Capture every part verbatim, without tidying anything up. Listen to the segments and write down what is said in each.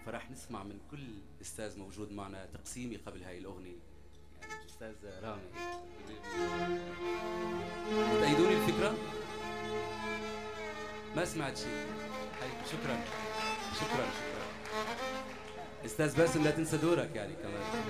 فرح نسمع من كل أستاذ موجود معنا تقسيمي قبل هاي الأغنية، يعني أستاذ رامي. تأيدوني الفكرة؟ ما سمعت شيء. شكرا شكرا شكرا. أستاذ باسم لا تنسى دورك يعني كمان.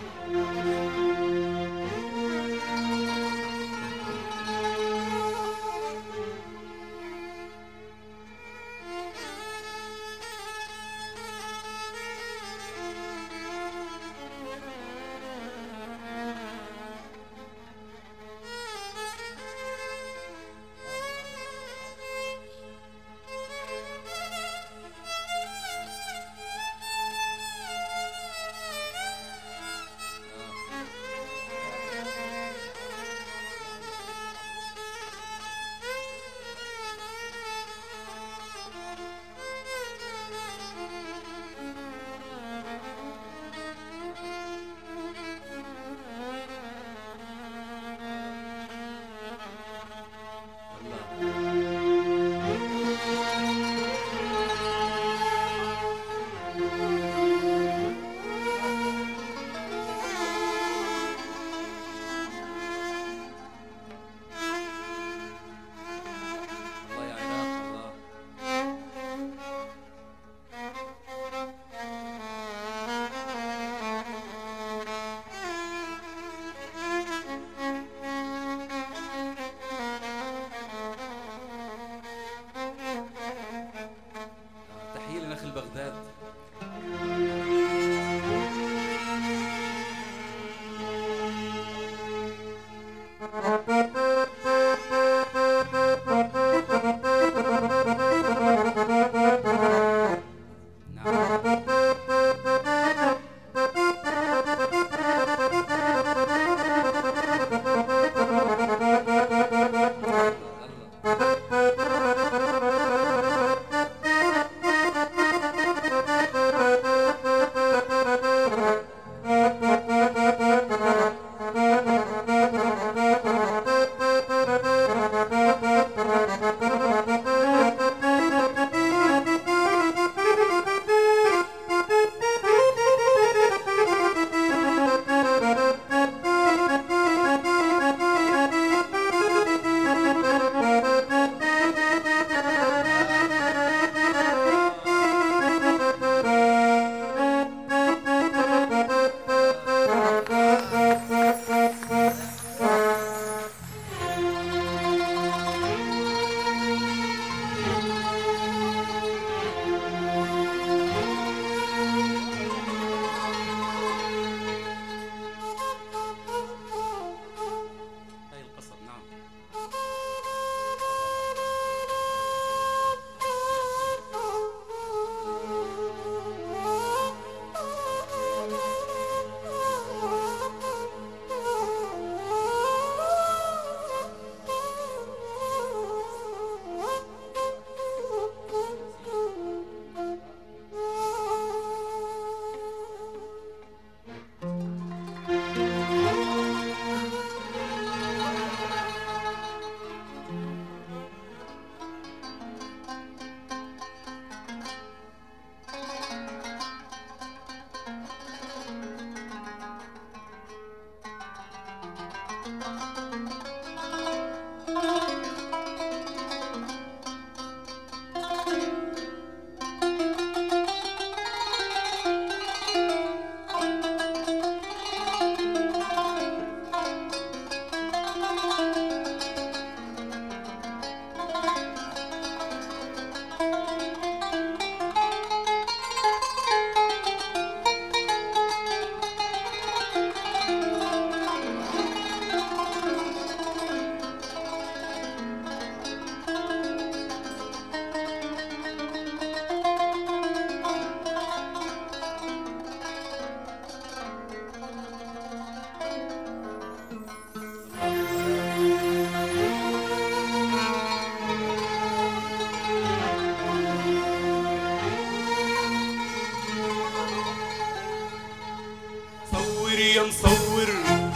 يا مصور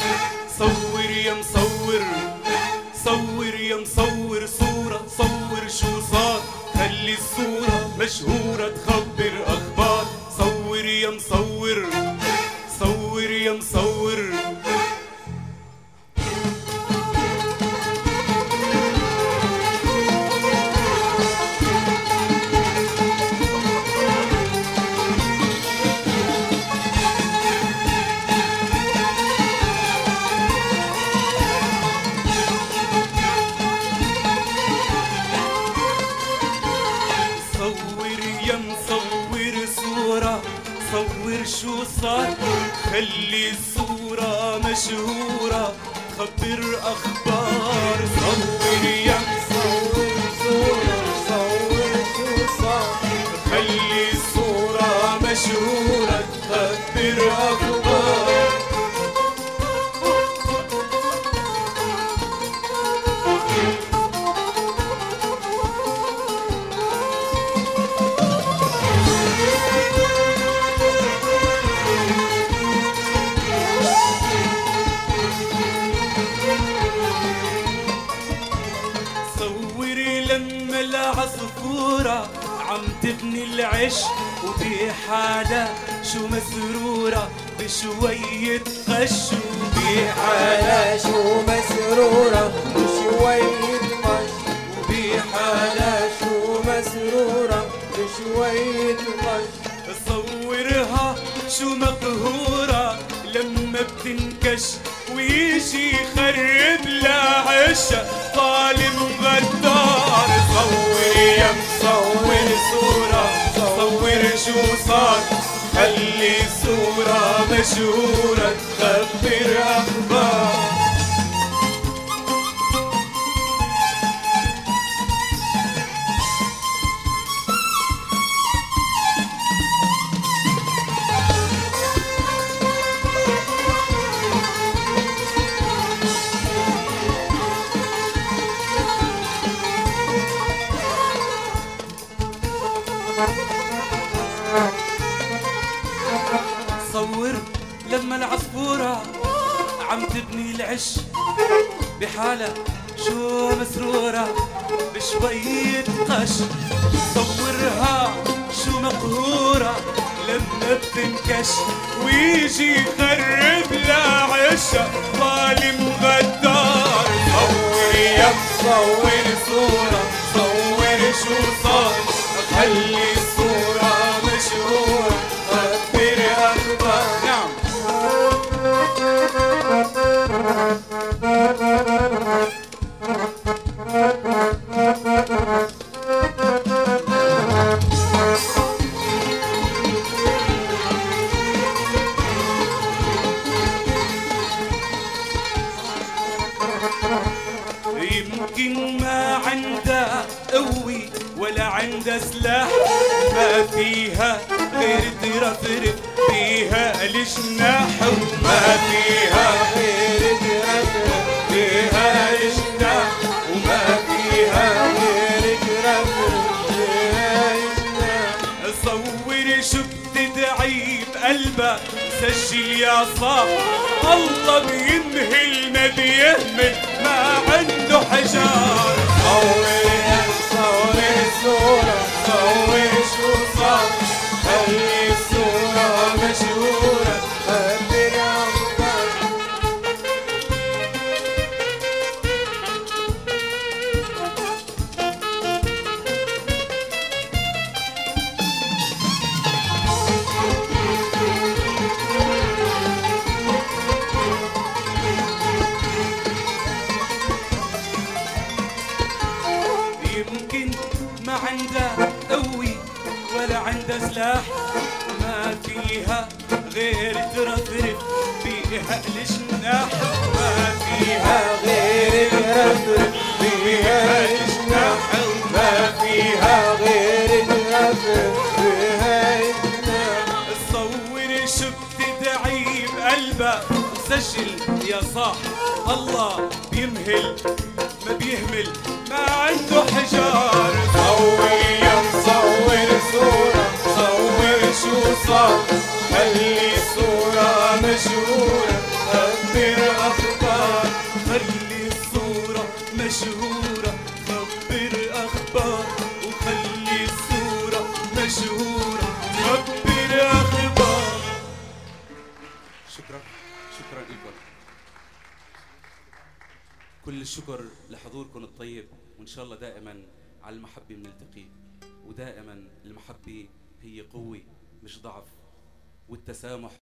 صور يا مصور صور يا مصور صورة صور شو صار خلي الصورة مشهورة تخبر أخبار صور خلي الصورة مشهورة خبر أخبار. صور يا صور صورة صور شو صار، خلي الصورة مشهورة خبر أخبار. صوري لما العصفورة عم تبني العش وبحالها شو مسرورة بشوية غش، وبحالها على شو مسرورة بشوية قش، وبحالها شو مسرورة بشوية قش. صورها شو مقهورة لما بتنكش ويجي يخرب لها عشا ظالم غدار. صور يا مصور صورة صور شو صار، خلي الصورة مشهورة تخبر أخبار. صور لما العصفورة عم تبني العش بحالها شو مسرورة بشوية قش. صورها شو مقهورة لما بتنكش ويجي يخرب لها عشا ظالم غدار. صور يا مصور صورة صور شو صار، خلي الصورة مشهورة خبر أخبار. نعم يمكن ما عندها قوي ولا عندها سلاح، ما فيها غير ترفرف فيها الجناح، وما فيها غير ترفرف فيها الجناح، وما فيها غير ترفرف فيها الجناح. صور شو بتدعي بقلبها سجل يا صاح، الله بينهل ما بيهمل ما عنده حجار. صور يا صور صورة صور شو صار، خلي الصورة مشهورة خبر أخبار. يمكن ما عندها قوي ولا عندها سلاح، ما فيها غير ترفرف فيها الجناح، ما فيها غير ترفرف فيها الجناح، ما فيها غير ترفرف فيها الجناح. صور شو بتدعي بقلبها سجل يا صاح، الله بيمهل ما بيهمل ما عنده حجار. صور يا مصور صورة صور شو صار، خلي الصورة مشهورة خبر أخبار. خلي الصورة مشهورة خبر أخبار، وخلي الصورة مشهورة خبر أخبار. شكرا شكرا لكم، كل الشكر لحضوركم الطيب، وإن شاء الله دائما على المحبة بنلتقي، ودائما المحبة هي قوة مش ضعف، والتسامح